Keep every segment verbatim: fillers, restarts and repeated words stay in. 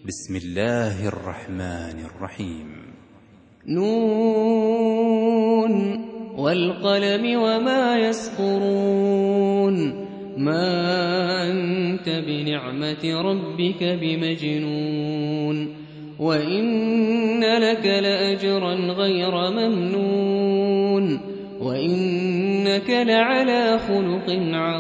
بسم الله الرحمن الرحيم. نون والقلم وما يسطرون ما أنت بنعمة ربك بمجنون وإن لك لأجرا غير ممنون وإنك لعلى خلق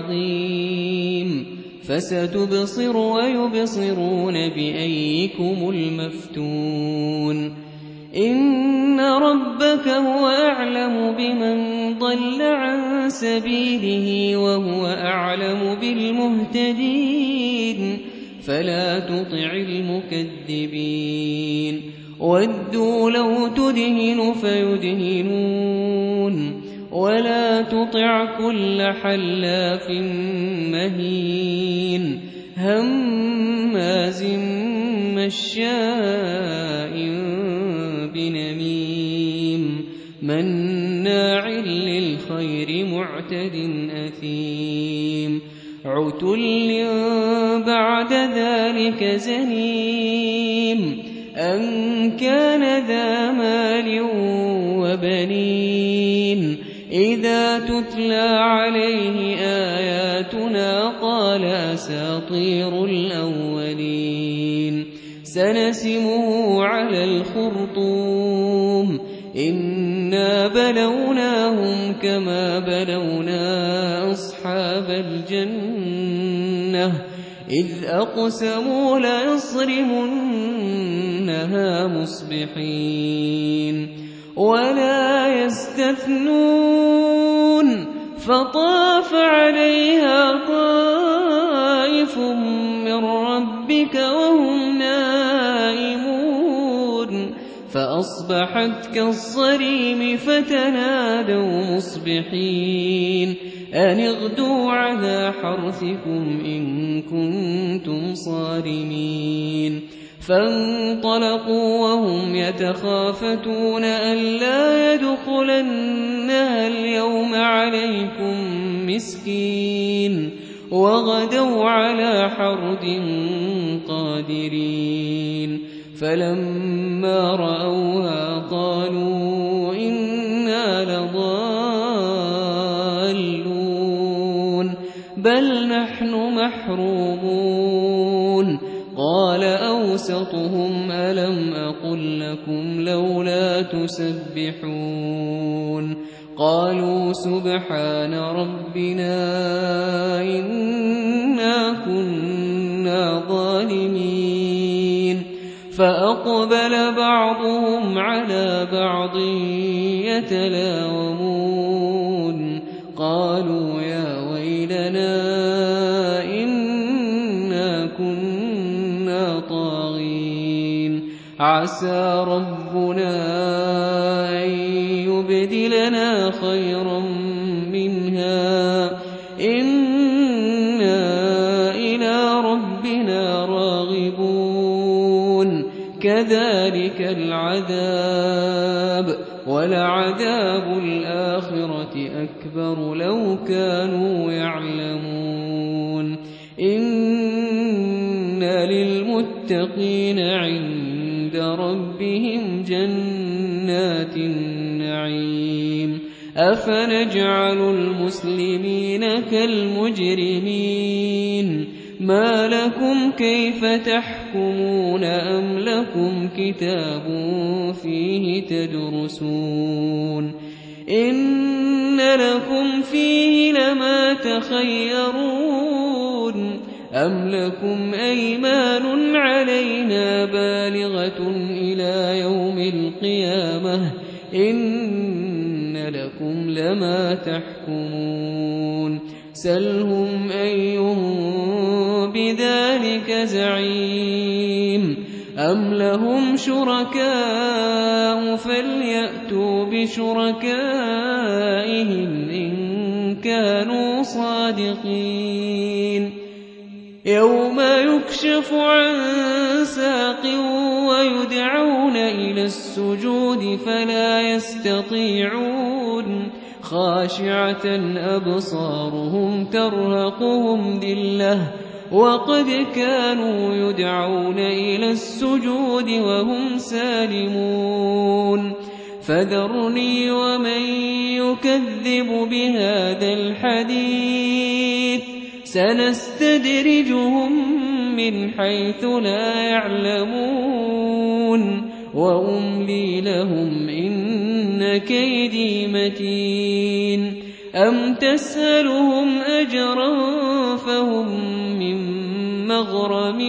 عظيم فستبصر ويبصرون بأيكم المفتون إن ربك هو أعلم بمن ضل عن سبيله وهو أعلم بالمهتدين فلا تطع المكذبين ودوا لو تدهن فيدهنون ولا تطع كل حلاف مهين هماز مشاء بنميم مناع للخير معتد أثيم عتل بعد ذلك زنيم أن كان ذا مال وبنين إذا تتلى عليه آياتنا قال أساطير الأولين سنسمه على الخرطوم إنا بلوناهم كما بلونا أصحاب الجنة إذ أقسموا ليصرمنها مصبحين ولا يستثنون فطاف عليها طائف من ربك وهم نائمون فأصبحت كالصريم فتنادوا مصبحين أن اغدوا على حرثكم إن كنتم صارمين فانطلقوا وهم يتخافتون ألا يدخلنها اليوم عليكم مسكين وغدوا على حرد قادرين فلما رأوها قالوا إنا لضالون بل نحن محرومون قال أوسطهم ألم أقل لكم لولا تسبحون قالوا سبحان ربنا إنا كنا ظالمين فأقبل بعضهم على بعض يتلاومون قالوا يا ويلنا إنا كنا طاغين عسى ربنا أن يبدلنا خيرا منها إنا إلى ربنا راغبون كذلك العذاب ولعذاب الآخرة أكبر لو كانوا يعلمون إن للمتقين عند ربهم جنات النعيم أفنجعل المسلمين كالمجرمين ما لكم كيف تحكمون أم لكم كتاب فيه تدرسون إن لكم فيه لما تخيرون أم لكم أيمان علينا بالغة إلى يوم القيامة إن لكم لما تحكمون سلهم أيهم بذلك زعيم أم لهم شركاء فليأتوا بشركائهم إن كانوا صادقين يوم يكشف عن ساق ويدعون إلى السجود فلا يستطيعون خاشعة أبصارهم ترهقهم ذلة وقد كانوا يدعون إلى السجود وهم سالمون فذرني ومن يكذب بهذا الحديث سنستدرجهم من حيث لا يعلمون وأملي لهم إن كيدي متين أم تسألهم أجرا فهم من مغرم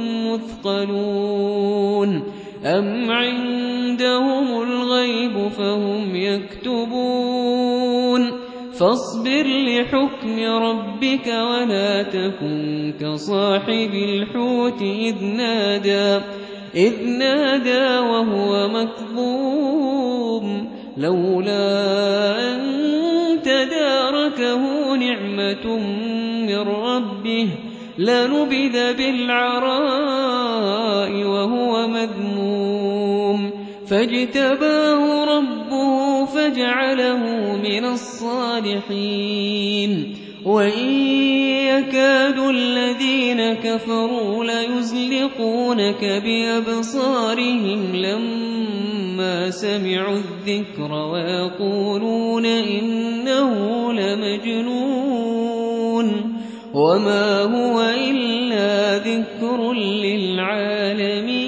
مثقلون أم عندهم الغيب فهم يكتبون فاصبر لحكم ربك ولا تكن كصاحب الحوت إذ نادى إذ نادى وهو مكظوم لولا أن تداركه نعمة من ربه لنبذ بالعراء وهو مذموم فاجتباه ربه فجعله من الصالحين وإن يكاد الذين كفروا ليزلقونك بأبصارهم لما سمعوا الذكر ويقولون إنه لمجنون وما هو إلا ذكر للعالمين